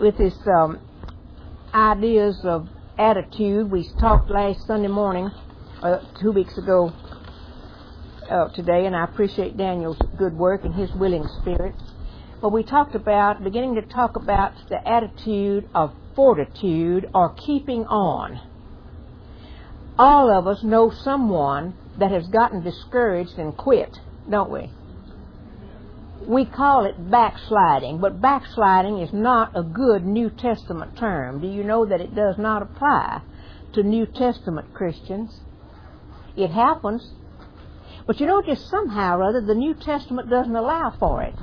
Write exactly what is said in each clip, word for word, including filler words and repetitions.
with this um, ideas of attitude. We talked last Sunday morning, uh, two weeks ago uh, today, and I appreciate Daniel's good work and his willing spirit. But we talked about, beginning to talk about the attitude of fortitude or keeping on. All of us know someone that has gotten discouraged and quit, don't we? We call it backsliding, but backsliding is not a good New Testament term. Do you know that it does not apply to New Testament Christians? It happens, but you know, just somehow or other, the New Testament doesn't allow for it.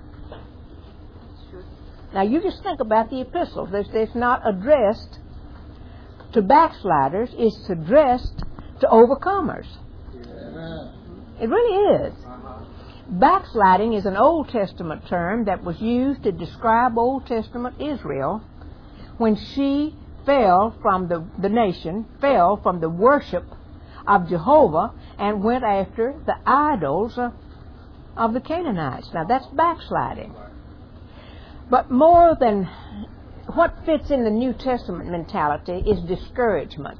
Now, you just think about the epistles. It's, it's not addressed to backsliders. It's addressed to overcomers. Amen. It really is. Backsliding is an Old Testament term that was used to describe Old Testament Israel when she fell from the, the nation, fell from the worship of Jehovah and went after the idols of, of the Canaanites. Now that's backsliding. But more than what fits in the New Testament mentality is discouragement.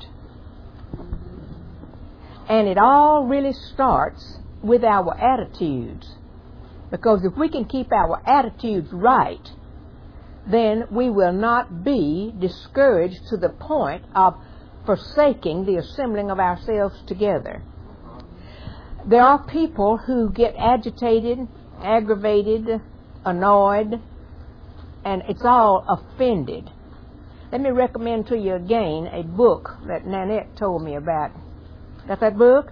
And it all really starts with our attitudes. Because if we can keep our attitudes right, then we will not be discouraged to the point of forsaking the assembling of ourselves together. There are people who get agitated, aggravated, annoyed, and it's all offended. Let me recommend to you again a book that Nanette told me about. Got that book?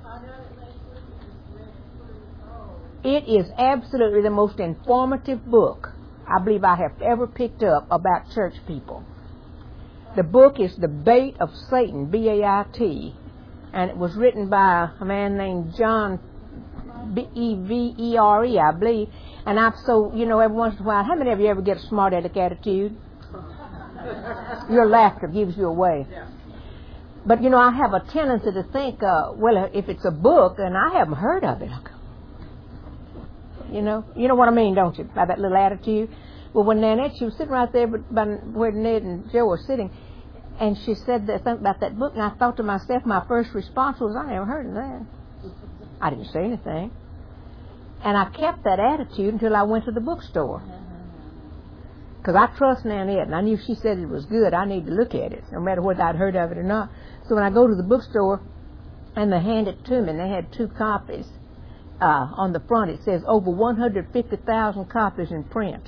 It is absolutely the most informative book I believe I have ever picked up about church people. The book is The Bait of Satan, B A I T, and it was written by a man named John B E V E R E, I believe. And I've so, you know, every once in a while, how many of you ever get a smart aleck attitude? Your laughter gives you away. But, you know, I have a tendency to think, uh, well, if it's a book, and I haven't heard of it. You know, you know what I mean, don't you, by that little attitude? Well, when Nanette, she was sitting right there by where Ned and Joe were sitting, and she said that something about that book, and I thought to myself, my first response was, I never heard of that. I didn't say anything. And I kept that attitude until I went to the bookstore. Because I trust Nanette, and I knew if she said it was good, I need to look at it, no matter whether I'd heard of it or not. So when I go to the bookstore, and they hand it to me, and they had two copies. Uh, on the front it says over one hundred fifty thousand copies in print.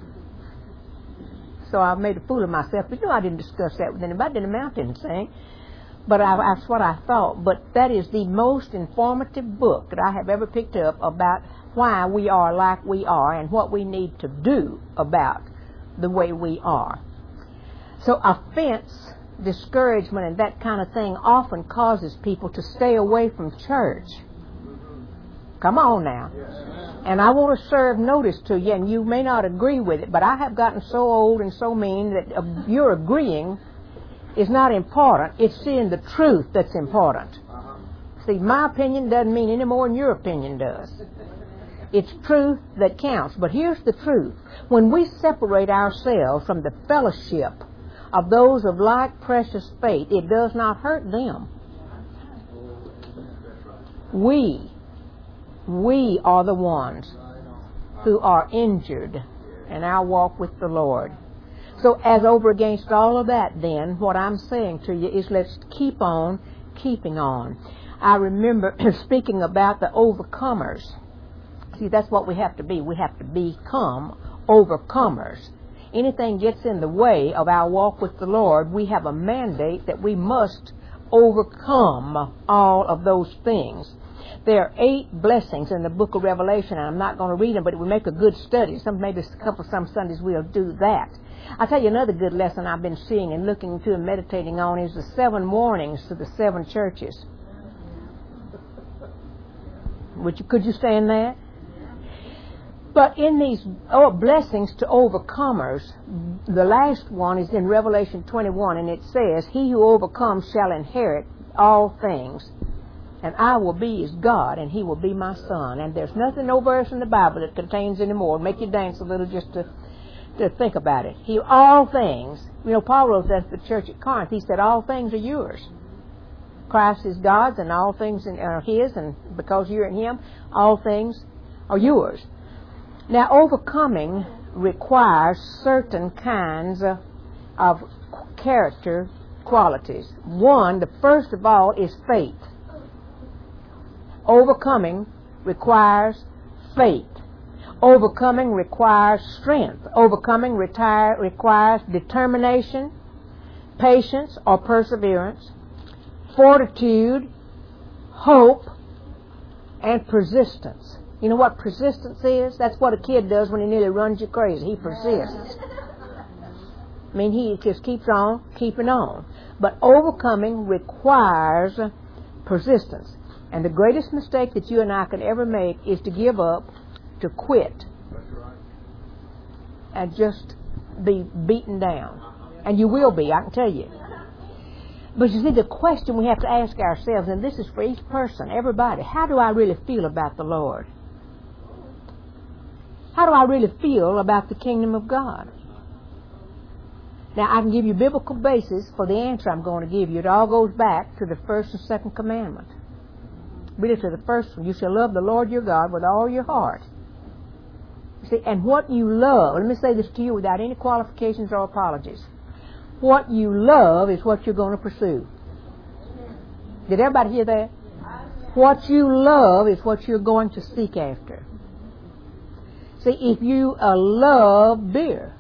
So I made a fool of myself. But you know, I didn't discuss that with anybody. It didn't amount to anything. But I, that's what I thought. But that is the most informative book that I have ever picked up about why we are like we are and what we need to do about the way we are. So offense, discouragement, and that kind of thing often causes people to stay away from church. Come on now. And I want to serve notice to you, and you may not agree with it, but I have gotten so old and so mean that uh, your agreeing is not important. It's seeing the truth that's important. See, my opinion doesn't mean any more than your opinion does. It's truth that counts. But here's the truth. When we separate ourselves from the fellowship of those of like precious faith, it does not hurt them. We We are the ones who are injured in our walk with the Lord. So as over against all of that, then, what I'm saying to you is let's keep on keeping on. I remember speaking about the overcomers. See, that's what we have to be. We have to become overcomers. Anything gets in the way of our walk with the Lord, we have a mandate that we must overcome all of those things. There are eight blessings in the book of Revelation, and I'm not going to read them, but it would make a good study. Some, maybe a couple, some Sundays we'll do that. I'll tell you another good lesson I've been seeing and looking into and meditating on is the seven warnings to the seven churches. Would you, could you stand that? But in these oh, blessings to overcomers, the last one is in Revelation twenty-one, and it says, "He who overcomes shall inherit all things, and I will be his God, and he will be my son." And there's nothing, no verse in the Bible that contains any more. Make you dance a little just to to think about it. He, all things, you know, Paul wrote that to the church at Corinth. He said, all things are yours. Christ is God's and all things are His, and because you're in Him, all things are yours. Now, overcoming requires certain kinds of, of character qualities. One, the first of all, is faith. Overcoming requires faith. Overcoming requires strength. Overcoming retire, requires determination, patience or perseverance, fortitude, hope, and persistence. You know what persistence is? That's what a kid does when he nearly runs you crazy. He persists. I mean, he just keeps on keeping on. But overcoming requires persistence. And the greatest mistake that you and I could ever make is to give up, to quit, and just be beaten down. And you will be, I can tell you. But you see, the question we have to ask ourselves, and this is for each person, everybody, how do I really feel about the Lord? How do I really feel about the kingdom of God? Now, I can give you biblical basis for the answer I'm going to give you. It all goes back to the first and second commandment. Read it to the first one. You shall love the Lord your God with all your heart. You see, and what you love, let me say this to you without any qualifications or apologies. What you love is what you're going to pursue. Did everybody hear that? What you love is what you're going to seek after. See, if you uh, love beer,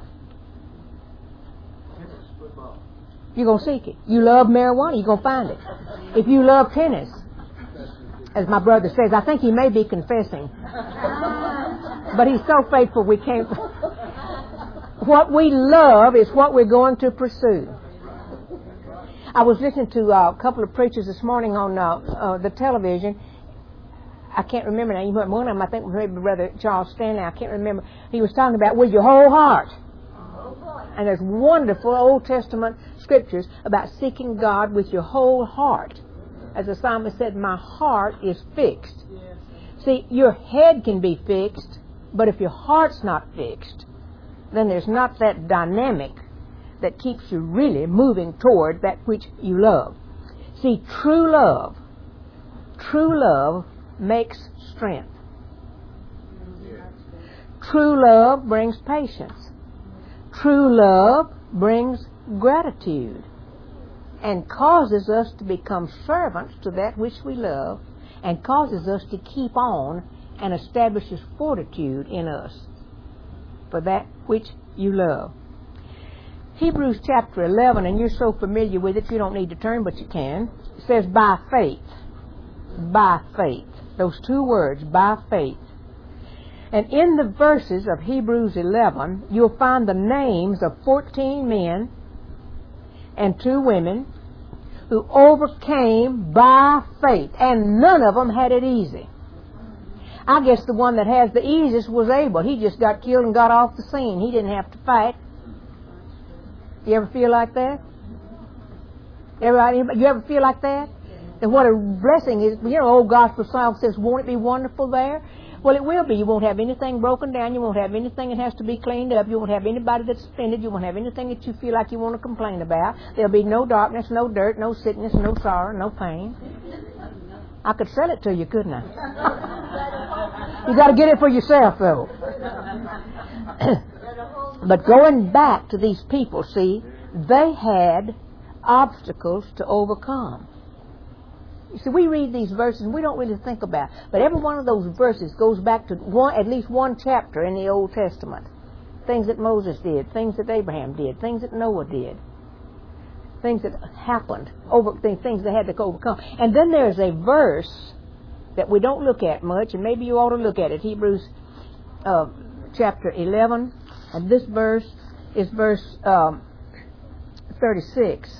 you're going to seek it. You love marijuana, you're going to find it. If you love tennis, as my brother says, I think he may be confessing. But he's so faithful we can't. What we love is what we're going to pursue. I was listening to uh, a couple of preachers this morning on uh, uh, the television. I can't remember now. One of them, I think, was maybe Brother Charles Stanley. I can't remember. He was talking about with your whole heart. And there's wonderful Old Testament scriptures about seeking God with your whole heart. As the psalmist said, my heart is fixed. See, your head can be fixed, but if your heart's not fixed, then there's not that dynamic that keeps you really moving toward that which you love. See, true love, true love makes strength. True love brings patience. True love brings gratitude and causes us to become servants to that which we love and causes us to keep on and establishes fortitude in us for that which you love. Hebrews chapter eleven, and you're so familiar with it you don't need to turn, but you can. It says, by faith. By faith. Those two words, by faith. And in the verses of Hebrews eleven, you'll find the names of fourteen men and two women who overcame by faith. And none of them had it easy. I guess the one that has the easiest was Abel. He just got killed and got off the scene. He didn't have to fight. You ever feel like that? Everybody, you ever feel like that? And what a blessing is, you know, old gospel song says, won't it be wonderful there? Well, it will be. You won't have anything broken down. You won't have anything that has to be cleaned up. You won't have anybody that's offended. You won't have anything that you feel like you want to complain about. There'll be no darkness, no dirt, no sickness, no sorrow, no pain. I could sell it to you, couldn't I? You got to get it for yourself, though. But going back to these people, see, they had obstacles to overcome. You see, we read these verses and we don't really think about it. But every one of those verses goes back to one, at least one chapter in the Old Testament. Things that Moses did, things that Abraham did, things that Noah did, things that happened, over things they had to overcome. And then there's a verse that we don't look at much, and maybe you ought to look at it. Hebrews uh, chapter eleven, and this verse is verse um, thirty-six.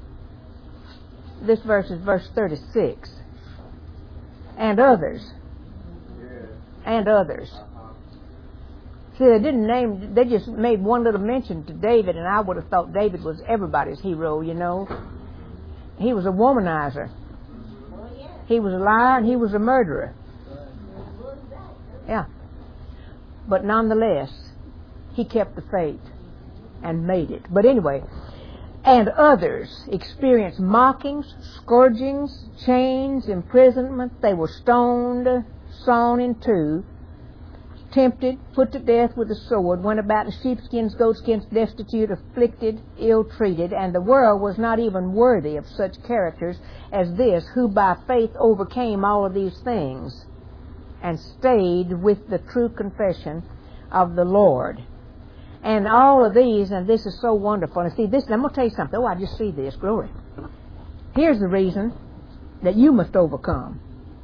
This verse is verse thirty-six. And others. And others. See, they didn't name, they just made one little mention to David, and I would have thought David was everybody's hero, you know. He was a womanizer. He was a liar, and he was a murderer. Yeah. But nonetheless, he kept the faith and made it. But anyway, and others experienced mockings, scourgings, chains, imprisonment. They were stoned, sawn in two, tempted, put to death with a sword, went about in sheepskins, goatskins, destitute, afflicted, ill-treated, and the world was not even worthy of such characters as this, who by faith overcame all of these things and stayed with the true confession of the Lord. And all of these, and this is so wonderful. And see, this, I'm going to tell you something. Oh, I just see this. Glory. Here's the reason that you must overcome.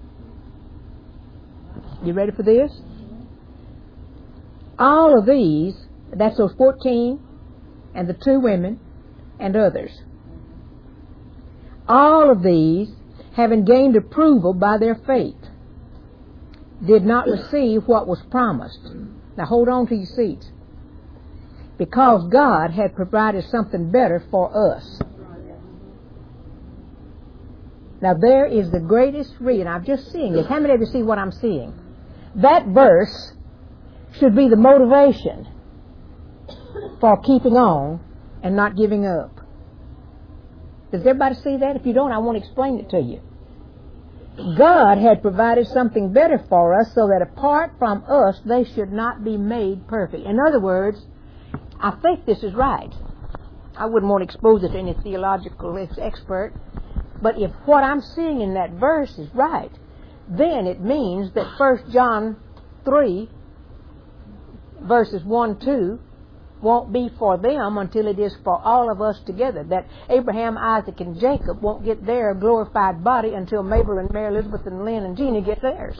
You ready for this? All of these, that's those fourteen and the two women and others. All of these, having gained approval by their faith, did not receive what was promised. Now hold on to your seats. Because God had provided something better for us. Now there is the greatest reason. I'm just seeing this. How many of you see what I'm seeing? That verse should be the motivation for keeping on and not giving up. Does everybody see that? If you don't, I won't explain it to you. God had provided something better for us so that apart from us, they should not be made perfect. In other words, I think this is right. I wouldn't want to expose it to any theological expert, but if what I'm seeing in that verse is right, then it means that First John three, verses one, two, won't be for them until it is for all of us together. That Abraham, Isaac, and Jacob won't get their glorified body until Mabel and Mary Elizabeth and Lynn and Jeannie get theirs.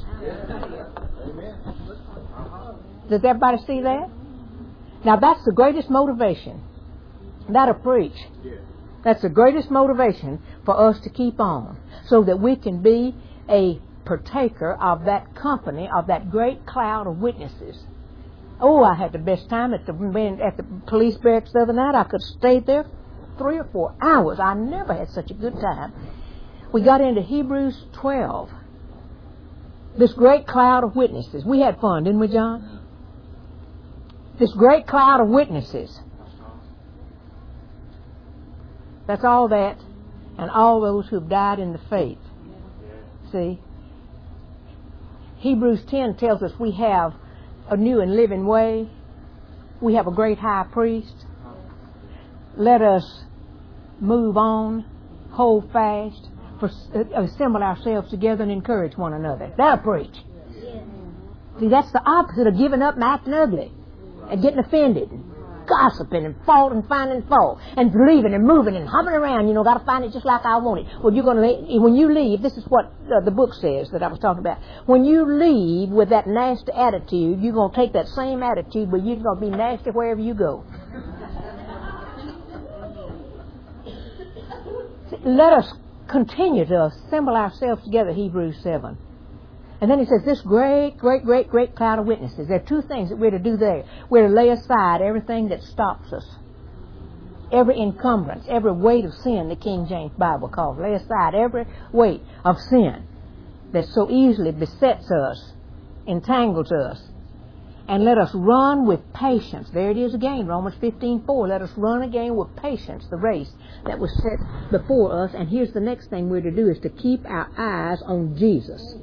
Does everybody see that? Now that's the greatest motivation. That'll preach. That's the greatest motivation for us to keep on, so that we can be a partaker of that company, of that great cloud of witnesses. Oh, I had the best time at the at the police barracks the other night. I could have stayed there three or four hours. I never had such a good time. We got into Hebrews twelve. This great cloud of witnesses. We had fun, didn't we, John? This great cloud of witnesses. That's all that, and all those who've died in the faith. See? Hebrews ten tells us we have a new and living way. We have a great high priest. Let us move on, hold fast, for, uh, assemble ourselves together and encourage one another. That'll preach. See, that's the opposite of giving up and acting ugly and getting offended and gossiping and fault and finding fault and believing and moving and hopping around. You know, got to find it just like I want it. Well, you're going to, when you leave, this is what uh, the book says that I was talking about. When you leave with that nasty attitude, you're going to take that same attitude, but you're going to be nasty wherever you go. See, let us continue to assemble ourselves together, Hebrews seven. And then he says, this great, great, great, great cloud of witnesses. There are two things that we're to do there. We're to lay aside everything that stops us. Every encumbrance, every weight of sin, the King James Bible calls. Lay aside every weight of sin that so easily besets us, entangles us. And let us run with patience. There it is again, Romans fifteen four. Let us run again with patience the race that was set before us. And here's the next thing we're to do, is to keep our eyes on Jesus.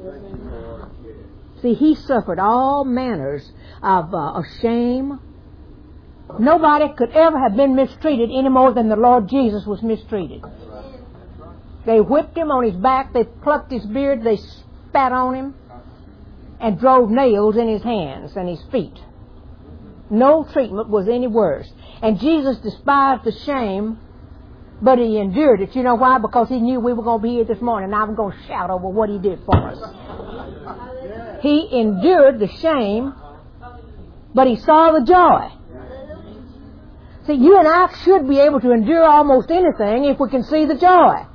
See, he suffered all manners of, uh, of shame. Nobody could ever have been mistreated any more than the Lord Jesus was mistreated. They whipped him on his back, they plucked his beard, they spat on him, and drove nails in his hands and his feet. No treatment was any worse. And Jesus despised the shame, but he endured it. You know why? Because he knew we were going to be here this morning, and I was going to shout over what he did for us. He endured the shame, but he saw the joy. See, you and I should be able to endure almost anything if we can see the joy.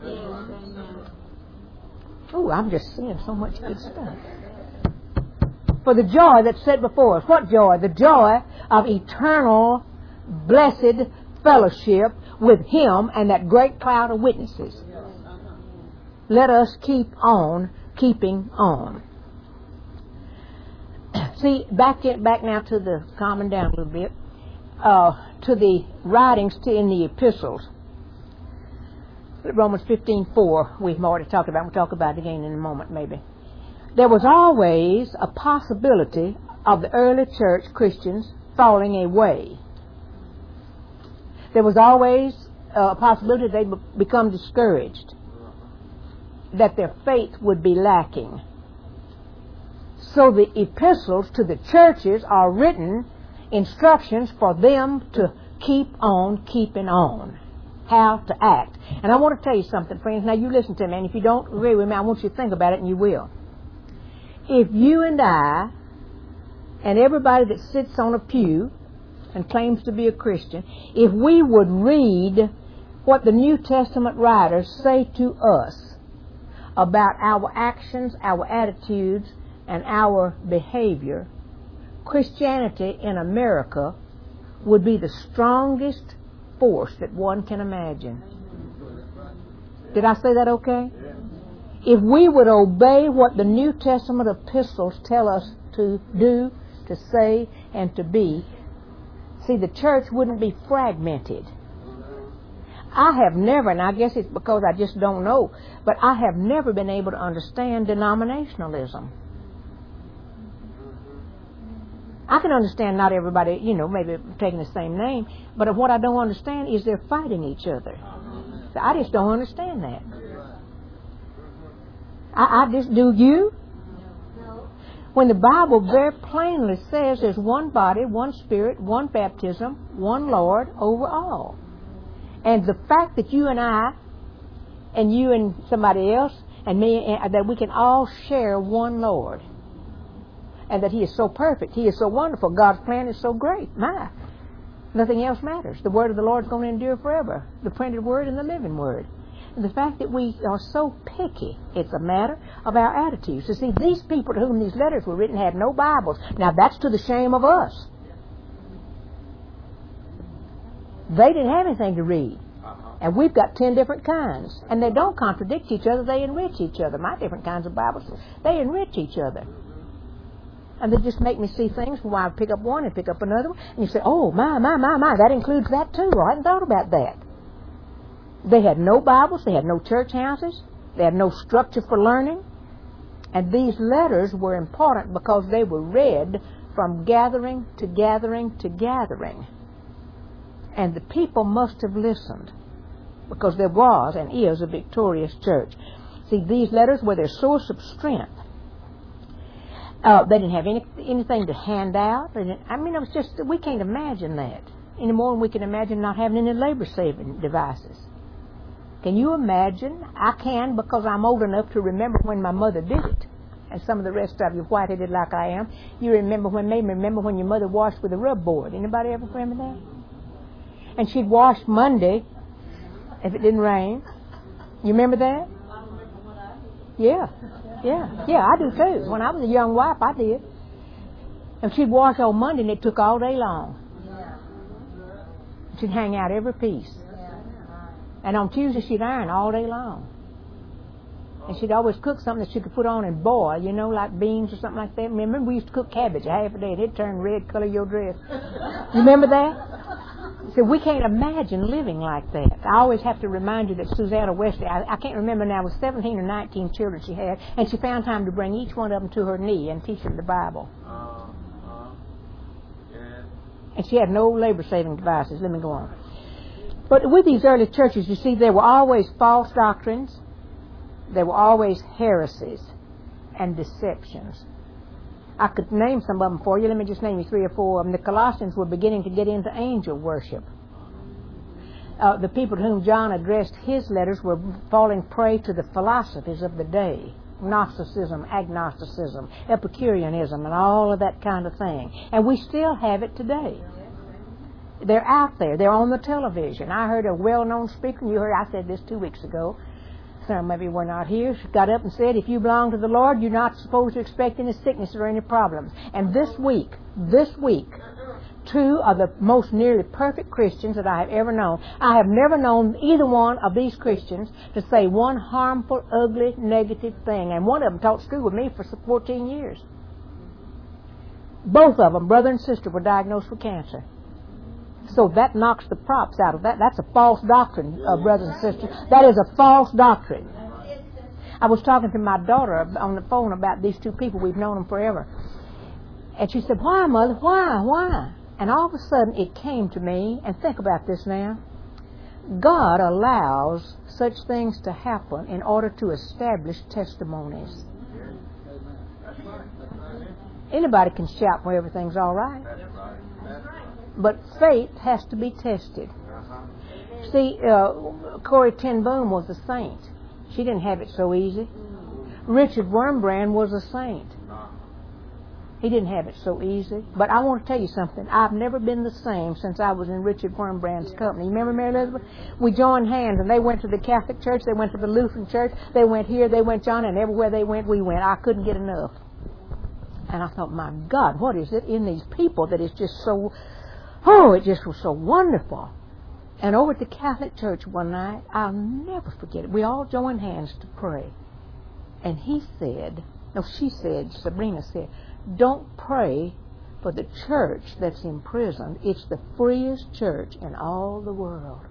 Oh, I'm just seeing so much good stuff. For the joy that's set before us. What joy? The joy of eternal, blessed fellowship with him and that great cloud of witnesses. Let us keep on keeping on. See, back in, back now to the, calming down a little bit, uh, to the writings to, in the epistles. Romans fifteen four, we've already talked about. We'll talk about it again in a moment, maybe. There was always a possibility of the early church Christians falling away. There was always a possibility they would become discouraged, that their faith would be lacking. So the epistles to the churches are written instructions for them to keep on keeping on, how to act. And I want to tell you something, friends. Now you listen to me, and if you don't agree with me, I want you to think about it, and you will. If you and I and everybody that sits on a pew and claims to be a Christian, if we would read what the New Testament writers say to us about our actions, our attitudes, and our behavior, Christianity in America would be the strongest force that one can imagine. Did I say that okay? If we would obey what the New Testament epistles tell us to do, to say, and to be, see, the church wouldn't be fragmented. I have never, and I guess it's because I just don't know, but I have never been able to understand denominationalism. I can understand not everybody, you know, maybe taking the same name, but what I don't understand is they're fighting each other. I just don't understand that. I, I just, do you? When the Bible very plainly says there's one body, one Spirit, one baptism, one Lord over all. And the fact that you and I, and you and somebody else, and me, and that we can all share one Lord. And that He is so perfect. He is so wonderful. God's plan is so great. My, nothing else matters. The word of the Lord is going to endure forever. The printed word and the living word. And the fact that we are so picky, it's a matter of our attitudes. You see, these people to whom these letters were written had no Bibles. Now that's to the shame of us. They didn't have anything to read. And we've got ten different kinds. And they don't contradict each other. They enrich each other. My different kinds of Bibles, they enrich each other. And they just make me see things where I pick up one and pick up another one. And you say, oh, my, my, my, my, that includes that too. I hadn't thought about that. They had no Bibles. They had no church houses. They had no structure for learning. And these letters were important because they were read from gathering to gathering to gathering. And the people must have listened because there was and is a victorious church. See, these letters were their source of strength. Uh, they didn't have any, anything to hand out. They didn't, I mean, it was just, we can't imagine that any more than we can imagine not having any labor-saving devices. Can you imagine? I can, because I'm old enough to remember when my mother did it. And some of the rest of you white-headed like I am, you remember when, maybe remember when your mother washed with a rub board. Anybody ever remember that? And she'd wash Monday if it didn't rain. You remember that? Yeah. Yeah, yeah, I do too. When I was a young wife, I did. And she'd wash on Monday, and it took all day long. She'd hang out every piece. And on Tuesday, she'd iron all day long. And she'd always cook something that she could put on and boil, you know, like beans or something like that. Remember, we used to cook cabbage a half a day, and it'd turn red, color your dress. You remember that? So we can't imagine living like that. I always have to remind you that Susanna Wesley, I, I can't remember now, it was seventeen or nineteen children she had, and she found time to bring each one of them to her knee and teach them the Bible. Uh, uh, yeah. And she had no labor-saving devices. Let me go on. But with these early churches, you see, there were always false doctrines. There were always heresies and deceptions. I could name some of them for you. Let me just name you three or four of them. The Colossians were beginning to get into angel worship. Uh, the people to whom John addressed his letters were falling prey to the philosophies of the day. Gnosticism, agnosticism, Epicureanism, and all of that kind of thing. And we still have it today. They're out there. They're on the television. I heard a well-known speaker, and you heard, I said this two weeks ago, some of you were not here, she got up and said, if you belong to the Lord, you're not supposed to expect any sickness or any problems. And this week, this week, two of the most nearly perfect Christians that I have ever known. I have never known either one of these Christians to say one harmful, ugly, negative thing. And one of them taught school with me for fourteen years. Both of them, brother and sister, were diagnosed with cancer. So that knocks the props out of that. That's a false doctrine, uh, brothers and sisters. That is a false doctrine. I was talking to my daughter on the phone about these two people. We've known them forever. And she said, why, Mother? Why? Why? And all of a sudden it came to me, and think about this now. God allows such things to happen in order to establish testimonies. Anybody can shout when everything's all right. But faith has to be tested. See, uh, Corrie ten Boom was a saint. She didn't have it so easy. Richard Wurmbrand was a saint. He didn't have it so easy. But I want to tell you something. I've never been the same since I was in Richard Wurmbrand's company. You remember Mary Elizabeth? We joined hands, and they went to the Catholic Church, they went to the Lutheran Church, they went here, they went John, and everywhere they went, we went. I couldn't get enough. And I thought, my God, what is it in these people that is just so, oh, it just was so wonderful. And over at the Catholic Church one night, I'll never forget it. We all joined hands to pray. And he said, no, she said, Sabrina said, don't pray for the church that's imprisoned. It's the freest church in all the world.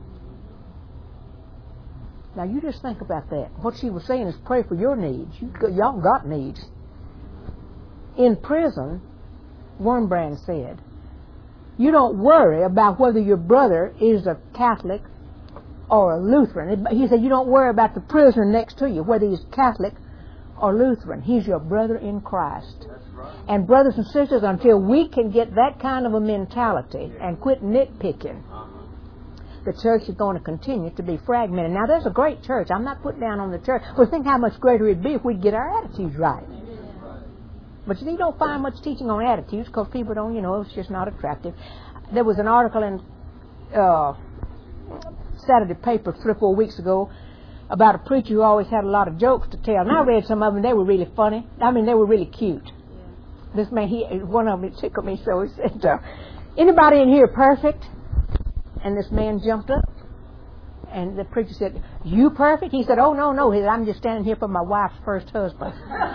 Now, you just think about that. What she was saying is pray for your needs. You, y'all got needs. In prison, Wurmbrand said, you don't worry about whether your brother is a Catholic or a Lutheran. He said, you don't worry about the prisoner next to you, whether he's Catholic or Lutheran. He's your brother in Christ. Right. And brothers and sisters, until we can get that kind of a mentality and quit nitpicking, uh-huh. the church is going to continue to be fragmented. Now, there's a great church. I'm not putting down on the church. But think how much greater it'd be if we'd get our attitudes right. But you don't find much teaching on attitudes because people don't, you know, it's just not attractive. There was an article in uh, Saturday paper three or four weeks ago about a preacher who always had a lot of jokes to tell. And I read some of them, they were really funny. I mean, they were really cute. Yeah. This man, he, one of them tickled me so. He said, uh, anybody in here perfect? And this man jumped up. And the preacher said, you perfect? He said, oh, no, no. He said, I'm just standing here for my wife's first husband.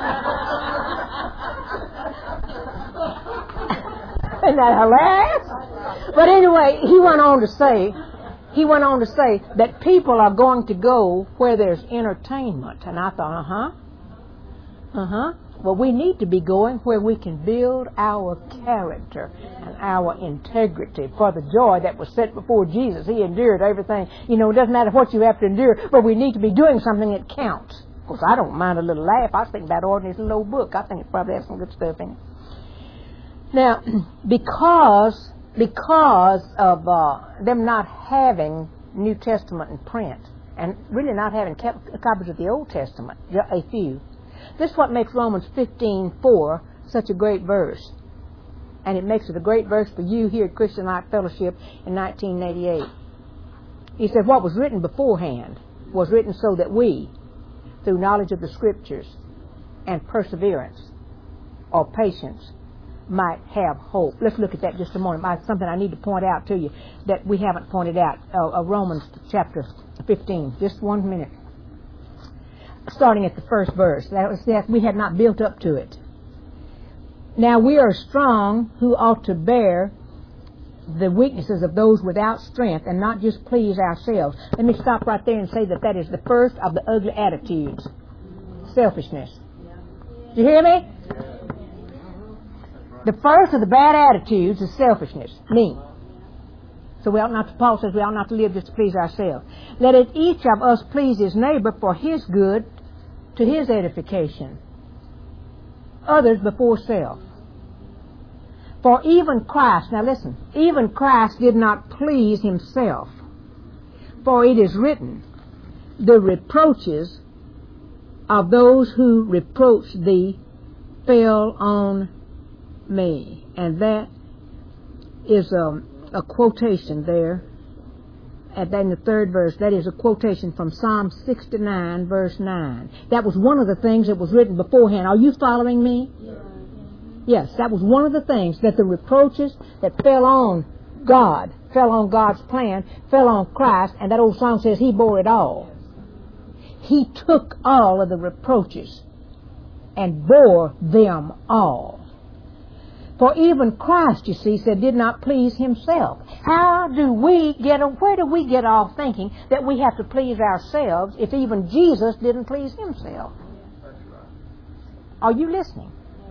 Isn't that hilarious? But anyway, he went on to say, he went on to say that people are going to go where there's entertainment. And I thought, uh-huh, uh-huh. Well, we need to be going where we can build our character and our integrity for the joy that was set before Jesus. He endured everything. You know, it doesn't matter what you have to endure, but we need to be doing something that counts. Of course, I don't mind a little laugh. I was thinking about ordering this little old book. I think it probably has some good stuff in it. Now, because because of uh, them not having New Testament in print and really not having cap- copies of the Old Testament, a few, this is what makes Romans fifteen four such a great verse. And it makes it a great verse for you here at Christian Life Fellowship in nineteen eighty-eight. He said, what was written beforehand was written so that we, through knowledge of the Scriptures and perseverance or patience, might have hope. Let's look at that just a moment. I, something I need to point out to you that we haven't pointed out. Uh, uh, Romans chapter fifteen. Just one minute. Starting at the first verse. That was that we had not built up to it. Now we are strong who ought to bear the weaknesses of those without strength and not just please ourselves. Let me stop right there and say that that is the first of the ugly attitudes. Selfishness. Do you hear me? The first of the bad attitudes is selfishness. Me. So we ought not to, Paul says we ought not to live just to please ourselves. Let it each of us please his neighbor for his good, to his edification. Others before self. For even Christ, now listen, even Christ did not please himself. For it is written, the reproaches of those who reproach thee fell on me. And that is a, a quotation there. And then the third verse, that is a quotation from Psalm sixty-nine, verse nine. That was one of the things that was written beforehand. Are you following me? Yeah. Yes, that was one of the things, that the reproaches that fell on God, fell on God's plan, fell on Christ, and that old song says he bore it all. He took all of the reproaches and bore them all. For even Christ, you see, said, did not please himself. How do we get, where do we get off thinking that we have to please ourselves if even Jesus didn't please himself? Are you listening?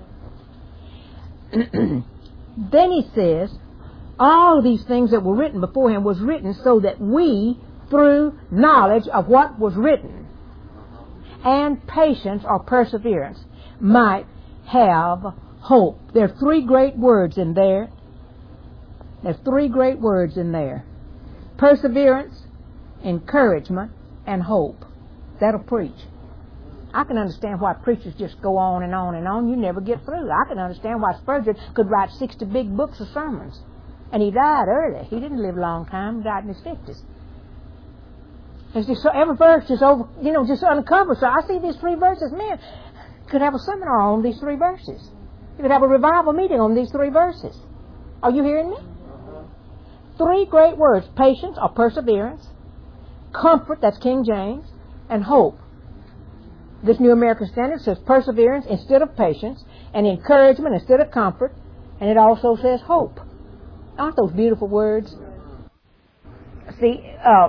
Then he says, all these things that were written before him was written so that we, through knowledge of what was written, and patience or perseverance, might have hope. There are three great words in there. There's three great words in there. Perseverance, encouragement, and hope. That'll preach. I can understand why preachers just go on and on and on. You never get through. I can understand why Spurgeon could write sixty big books of sermons. And he died early. He didn't live a long time. He died in his fifties. It's just so, every verse is over, you know, just uncovered. So I see these three verses. Man, could have a seminar on these three verses. You could have a revival meeting on these three verses. Are you hearing me? Three great words. Patience or perseverance. Comfort, that's King James. And hope. This New American Standard says perseverance instead of patience. And encouragement instead of comfort. And it also says hope. Aren't those beautiful words? See, uh,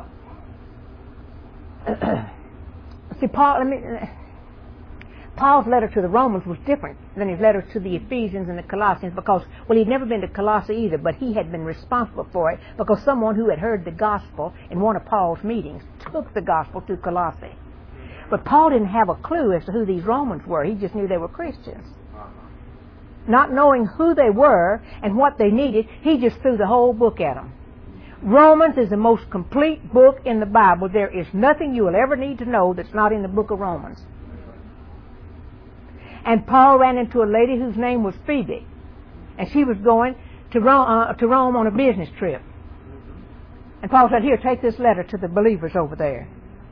see, Paul, let me... Paul's letter to the Romans was different than his letters to the Ephesians and the Colossians because, well, he'd never been to Colossae either, but he had been responsible for it because someone who had heard the gospel in one of Paul's meetings took the gospel to Colossae. But Paul didn't have a clue as to who these Romans were. He just knew they were Christians. Not knowing who they were and what they needed, he just threw the whole book at them. Romans is the most complete book in the Bible. There is nothing you will ever need to know that's not in the book of Romans. And Paul ran into a lady whose name was Phoebe. And she was going to Rome, uh, to Rome on a business trip. And Paul said, here, take this letter to the believers over there.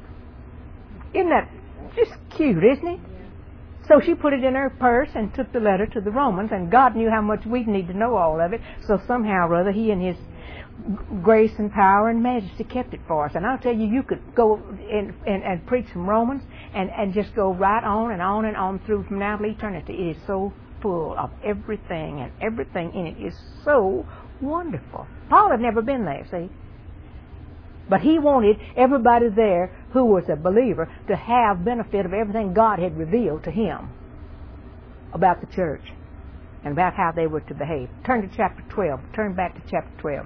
Isn't that just cute, isn't it? So she put it in her purse and took the letter to the Romans. And God knew how much we'd need to know all of it. So somehow or other, he and his grace and power and majesty kept it for us. And I'll tell you, you could go and, and, and preach from Romans and, and just go right on and on and on through from now to eternity. It is so full of everything, and everything in it is so wonderful. Paul had never been there, see? But he wanted everybody there who was a believer to have benefit of everything God had revealed to him about the church and about how they were to behave. Turn to chapter twelve. Turn back to chapter twelve.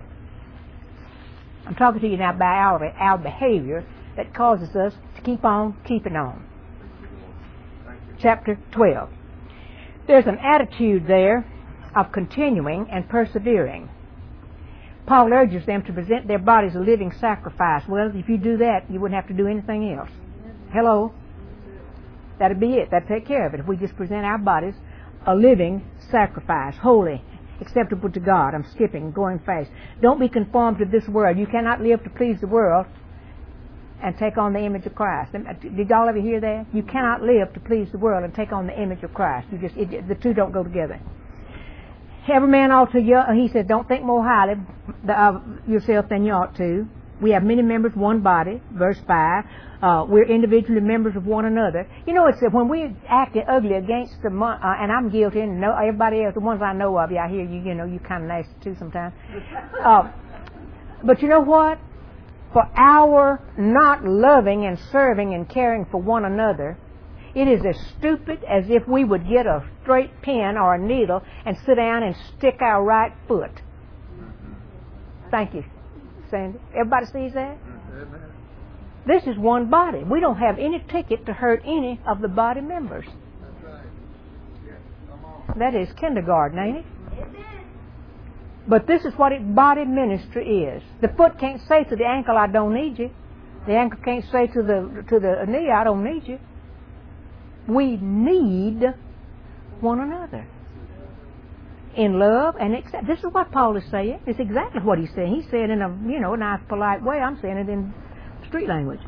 I'm talking to you now about our, our behavior that causes us to keep on keeping on. Chapter twelve. There's an attitude there of continuing and persevering. Paul urges them to present their bodies a living sacrifice. Well, if you do that, you wouldn't have to do anything else. Hello? That'd be it. That'd take care of it. If we just present our bodies a living sacrifice, holy, acceptable to God. I'm skipping, going fast. Don't be conformed to this world. You cannot live to please the world and take on the image of Christ. Did y'all ever hear that? You cannot live to please the world and take on the image of Christ. You just it, the two don't go together. Every man ought to, he said, don't think more highly of yourself than you ought to. We have many members, one body, verse five. Uh, we're individually members of one another. You know, it's that when we act ugly against the, uh, and I'm guilty, and no, everybody else, the ones I know of, yeah, I hear you, you know, you kind of nasty too sometimes. Uh, but you know what? For our not loving and serving and caring for one another, it is as stupid as if we would get a straight pen or a needle and sit down and stick our right foot. Thank you, Sandy. Everybody sees that? Amen. This is one body. We don't have any ticket to hurt any of the body members. That's right. Yeah. Come on. That is kindergarten, ain't it? Amen. But this is what it, body ministry is. The foot can't say to the ankle, I don't need you. The ankle can't say to the to the knee, I don't need you. We need one another in love and accept. This is what Paul is saying. It's exactly what he's saying. He's saying in a you know nice, polite way. I'm saying it in street language.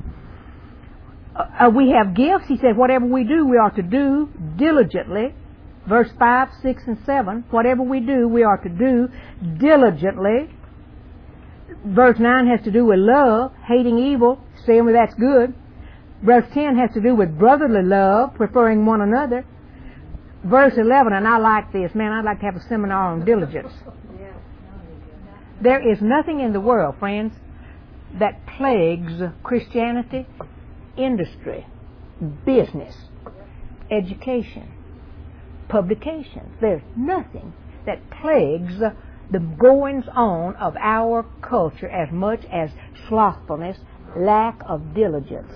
Uh, uh, we have gifts. He said, whatever we do, we are to do diligently. Verse five, six, and seven. Whatever we do, we are to do diligently. Verse nine has to do with love, hating evil, saying well, that's good. Verse ten has to do with brotherly love, preferring one another. verse eleven, and I like this. Man, I'd like to have a seminar on diligence. There is nothing in the world, friends, that plagues Christianity, industry, business, education, publications. There's nothing that plagues the goings-on of our culture as much as slothfulness, lack of diligence.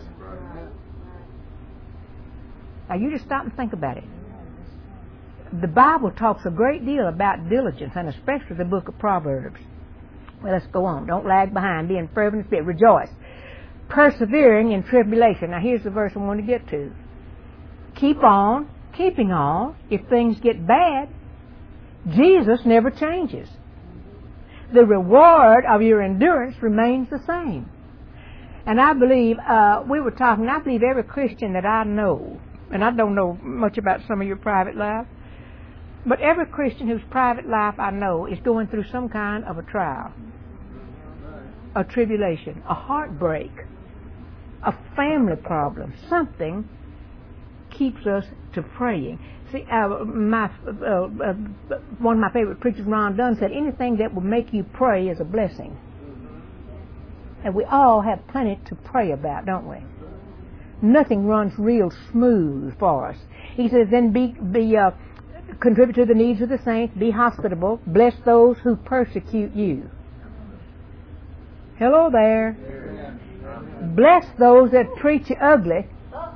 Now you just stop and think about it. The Bible talks a great deal about diligence, and especially the book of Proverbs. Well, let's go on. Don't lag behind. Being fervent in spirit. Rejoice. Persevering in tribulation. Now here's the verse I want to get to. Keep on keeping on if things get bad. Jesus never changes. The reward of your endurance remains the same. And I believe, uh, we were talking, I believe every Christian that I know, and I don't know much about some of your private life, but every Christian whose private life I know is going through some kind of a trial, a tribulation, a heartbreak, a family problem. Something keeps us to praying. See, uh, my, uh, uh, one of my favorite preachers, Ron Dunn, said anything that will make you pray is a blessing. And we all have plenty to pray about, don't we? Nothing runs real smooth for us. He says, then be, be uh, contribute to the needs of the saints, be hospitable, bless those who persecute you. Hello there. Bless those that treat you ugly.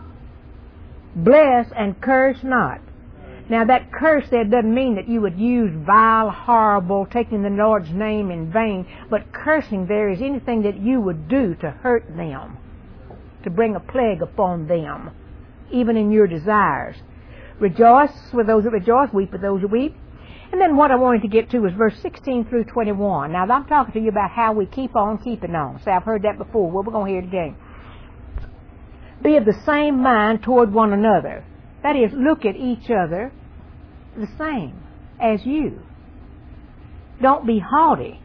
Bless and curse not. Now that curse there doesn't mean that you would use vile, horrible, taking the Lord's name in vain, but cursing there is anything that you would do to hurt them, to bring a plague upon them, even in your desires. Rejoice with those that rejoice, weep with those that weep. And then what I wanted to get to is verse sixteen through twenty-one. Now I'm talking to you about how we keep on keeping on. See, I've heard that before. Well, we're going to hear it again. Be of the same mind toward one another. That is, look at each other the same as you. Don't be haughty.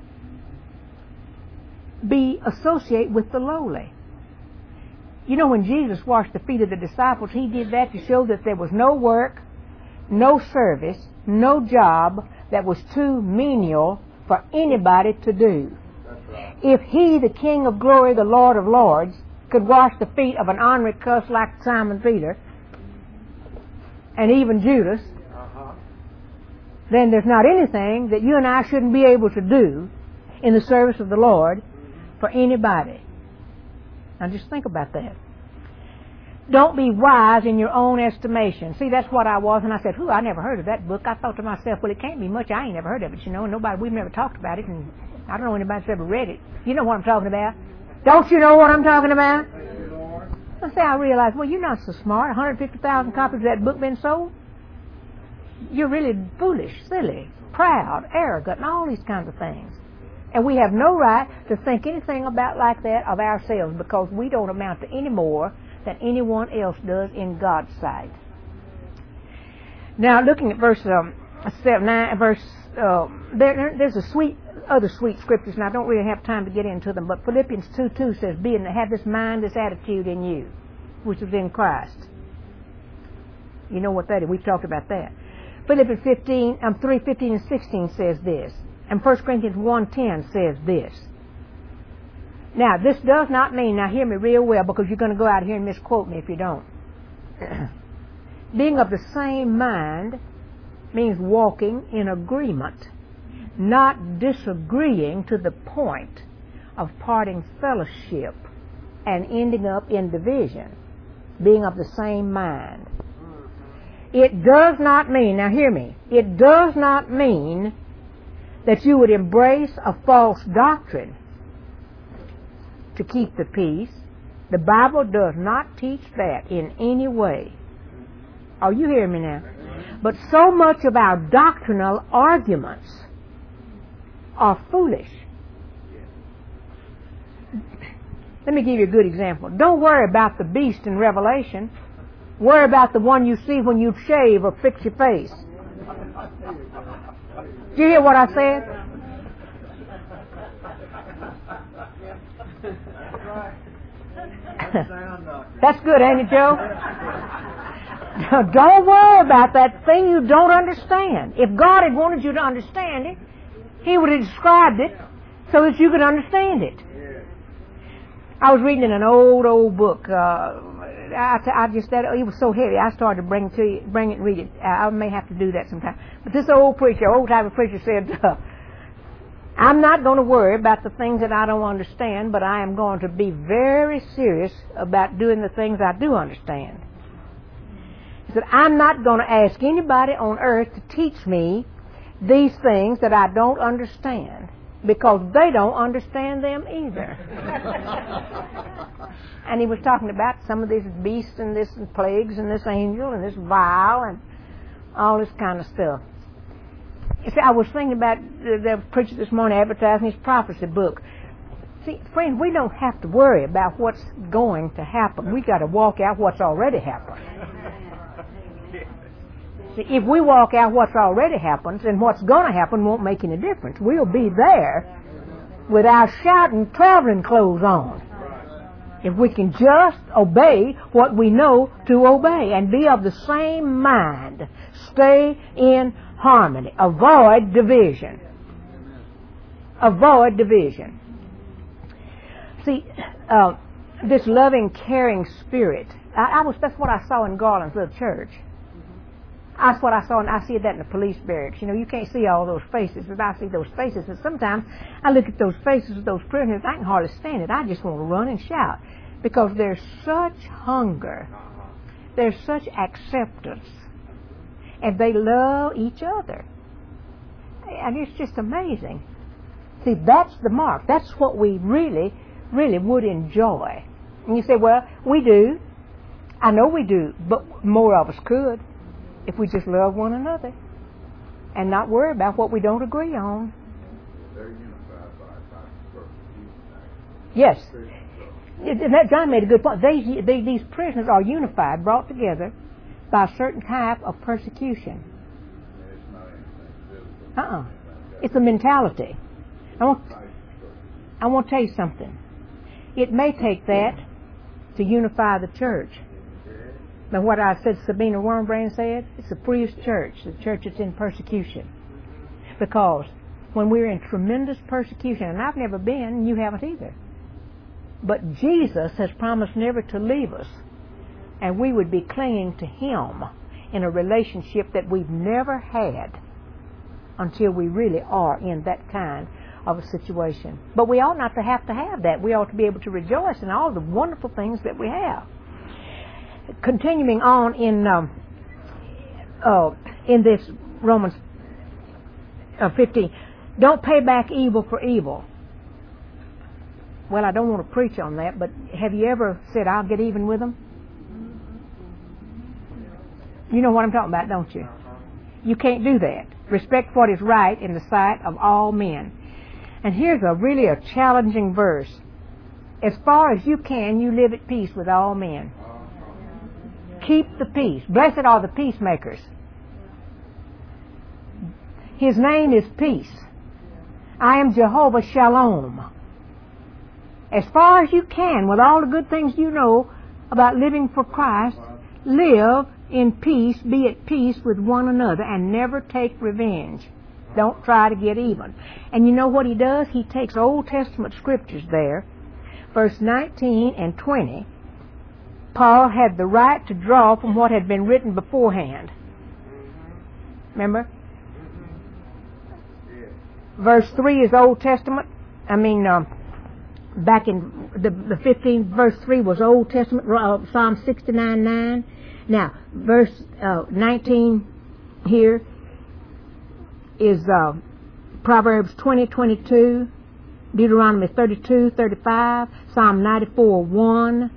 Be associate with the lowly. You know, when Jesus washed the feet of the disciples, he did that to show that there was no work, no service, no job that was too menial for anybody to do. If he, the King of glory, the Lord of lords, could wash the feet of an ornery cuss like Simon Peter, and even Judas, uh-huh. then there's not anything that you and I shouldn't be able to do in the service of the Lord for anybody. Now just think about that. Don't be wise in your own estimation. See, that's what I was, and I said, "Whew, I never heard of that book." I thought to myself, well, it can't be much. I ain't never heard of it, you know, and nobody, we've never talked about it, and I don't know anybody's ever read it. You know what I'm talking about. Don't you know what I'm talking about? I say, I realized, well, you're not so smart. one hundred fifty thousand copies of that book been sold? You're really foolish, silly, proud, arrogant, and all these kinds of things. And we have no right to think anything about like that of ourselves, because we don't amount to any more than anyone else does in God's sight. Now, looking at verse um, seven, nine, verse, uh, there, there's a sweet, other sweet scriptures, and I don't really have time to get into them. But Philippians two two says, "Be in, have this mind, this attitude in you, which is in Christ." You know what that is? We've talked about that. Philippians fifteen, um, three fifteen and sixteen says this, and First Corinthians one ten says this. Now, this does not mean, now hear me real well, because you're going to go out here and misquote me if you don't. Being of the same mind means walking in agreement, not disagreeing to the point of parting fellowship and ending up in division. Being of the same mind. It does not mean, now hear me, it does not mean that you would embrace a false doctrine to keep the peace. The Bible does not teach that in any way. Are you hearing me now? But so much of our doctrinal arguments are foolish. Let me give you a good example. Don't worry about the beast in Revelation. Worry about the one you see when you shave or fix your face. Did you hear what I said? That's good, ain't it, Joe? Don't worry about that thing you don't understand. If God had wanted you to understand it, He would have described it so that you could understand it. I was reading in an old, old book. Uh, I, I just that it was so heavy. I started to bring it to you, bring it and read it. I may have to do that sometime. But this old preacher, old type of preacher, said, uh, "I'm not going to worry about the things that I don't understand, but I am going to be very serious about doing the things I do understand." He said, "I'm not going to ask anybody on earth to teach me these things that I don't understand, because they don't understand them either." And he was talking about some of these beasts and this and plagues and this angel and this vial and all this kind of stuff. You see, I was thinking about the, the preacher this morning advertising his prophecy book. See, friends, we don't have to worry about what's going to happen. We got to walk out what's already happened. See, if we walk out what's already happened, then what's going to happen won't make any difference. We'll be there with our shouting traveling clothes on. If we can just obey what we know to obey and be of the same mind, stay in harmony, avoid division. Avoid division. See, uh, this loving, caring spirit, I, I was, that's what I saw in Garland's little church. That's what I saw, and I see that in the police barracks. You know, you can't see all those faces, but I see those faces, and sometimes I look at those faces of those prisoners, I can hardly stand it. I just want to run and shout, because there's such hunger, there's such acceptance, and they love each other. And it's just amazing. See, that's the mark. That's what we really, really would enjoy. And you say, well, we do. I know we do, but more of us could if we just love one another and not worry about what we don't agree on. They're unified by a type of persecution. Yes. That John made a good point. They, they, these prisoners are unified, brought together by a certain type of persecution. It's not anything physical. Uh-uh. It's a mentality. I want, I want to tell you something. It may take that to unify the church. But what I said, Sabina Wormbrand said, it's the freest church, the church that's in persecution. Because when we're in tremendous persecution, and I've never been, and you haven't either, but Jesus has promised never to leave us, and we would be clinging to Him in a relationship that we've never had until we really are in that kind of a situation. But we ought not to have to have that. We ought to be able to rejoice in all the wonderful things that we have. Continuing on in um, uh, in this Romans uh, fifteen, don't pay back evil for evil. Well, I don't want to preach on that, but have you ever said, I'll get even with them? You know what I'm talking about, don't you? You can't do that. Respect what is right in the sight of all men. And here's a really a challenging verse. As far as you can, you live at peace with all men. Keep the peace. Blessed are the peacemakers. His name is peace. I am Jehovah Shalom. As far as you can, with all the good things you know about living for Christ, live in peace, be at peace with one another, and never take revenge. Don't try to get even. And you know what he does? He takes Old Testament scriptures there, verse nineteen and twenty. Paul had the right to draw from what had been written beforehand. Remember? Verse three is Old Testament. I mean, uh, back in the, the fifteenth, verse three was Old Testament, uh, Psalm sixty-nine nine. Now, verse uh, nineteen here is uh, Proverbs twenty twenty-two, Deuteronomy thirty-two thirty-five, Psalm ninety-four one.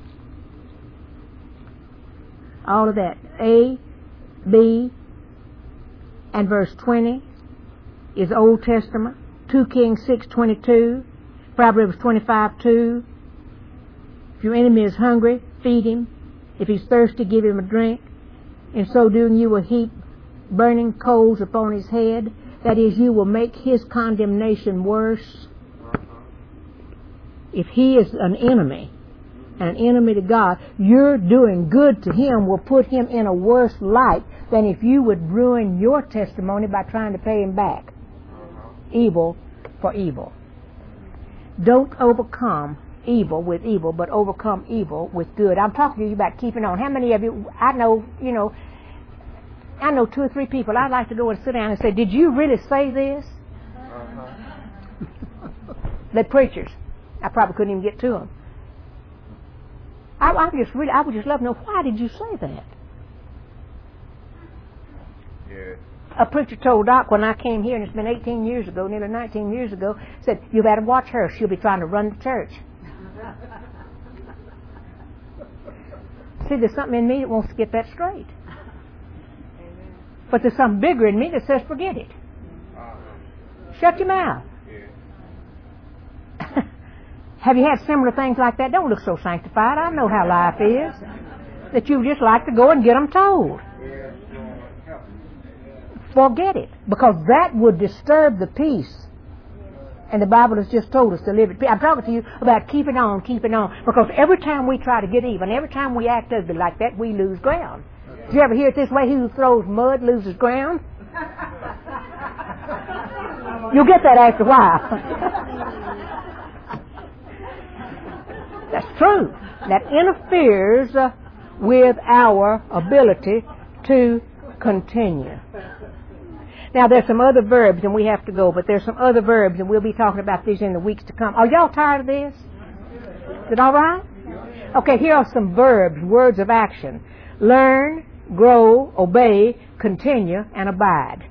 All of that. A, B, and verse twenty is Old Testament. two Kings six twenty-two, Proverbs twenty-five two. If your enemy is hungry, feed him. If he's thirsty, give him a drink. In so doing, you will heap burning coals upon his head. That is, you will make his condemnation worse. If he is an enemy, and an enemy to God, your doing good to him will put him in a worse light than if you would ruin your testimony by trying to pay him back. Evil for evil. Don't overcome evil with evil, but overcome evil with good. I'm talking to you about keeping on. How many of you, I know, you know, I know two or three people, I'd like to go and sit down and say, did you really say this? Uh-huh. The preachers. I probably couldn't even get to them. I, I just really, I would just love to know, why did you say that? Yeah. A preacher told Doc when I came here, and it's been eighteen years ago, nearly nineteen years ago, said, you better watch her. She'll be trying to run the church. See, there's something in me that wants to get that straight. But there's something bigger in me that says, forget it. Shut your mouth. Have you had similar things like that? Don't look so sanctified. I know how life is. That you just like to go and get them told. Forget it. Because that would disturb the peace. And the Bible has just told us to live it. I'm talking to you about keeping on, keeping on. Because every time we try to get even, every time we act ugly like that, we lose ground. Did you ever hear it this way? He who throws mud loses ground. You'll get that after a while. That's true. That interferes uh, with our ability to continue. Now, there's some other verbs, and we have to go, but there's some other verbs, and we'll be talking about these in the weeks to come. Are y'all tired of this? Is it all right? Okay, here are some verbs, words of action. Learn, grow, obey, continue, and abide.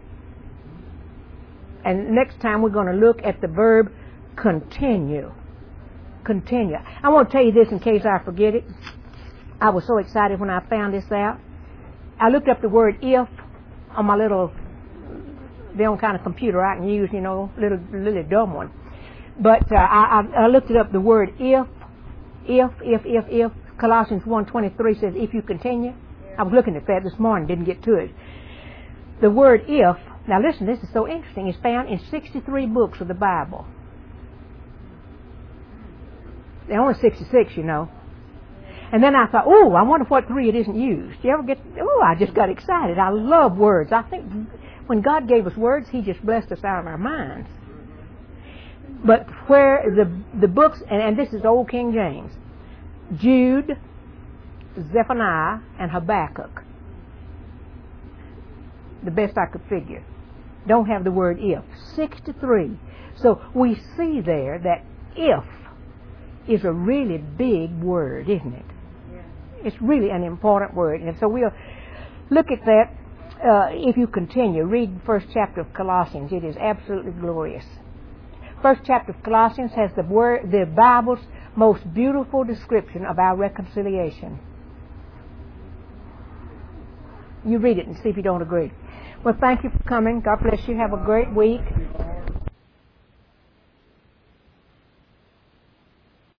And next time we're going to look at the verb continue. Continue. I want to tell you this in case I forget it. I was so excited when I found this out. I looked up the word if on my little, the only kind of computer I can use, you know, little, little dumb one. But uh, I, I looked it up, the word if, if, if, if, if. Colossians one twenty-three says, if you continue. I was looking at that this morning, didn't get to it. The word if, now listen, this is so interesting, is found in sixty-three books of the Bible. There are only sixty-six, you know. And then I thought, oh, I wonder what three it isn't used. You ever get, oh, I just got excited. I love words. I think when God gave us words, He just blessed us out of our minds. But where the the books, and, and this is Old King James, Jude, Zephaniah, and Habakkuk, the best I could figure, don't have the word if. sixty-three. So we see there that if is a really big word, isn't it? Yeah. It's really an important word. And so we'll look at that uh, if you continue. Read the first chapter of Colossians. It is absolutely glorious. First chapter of Colossians has the word, the Bible's most beautiful description of our reconciliation. You read it and see if you don't agree. Well, thank you for coming. God bless you. Have a great week.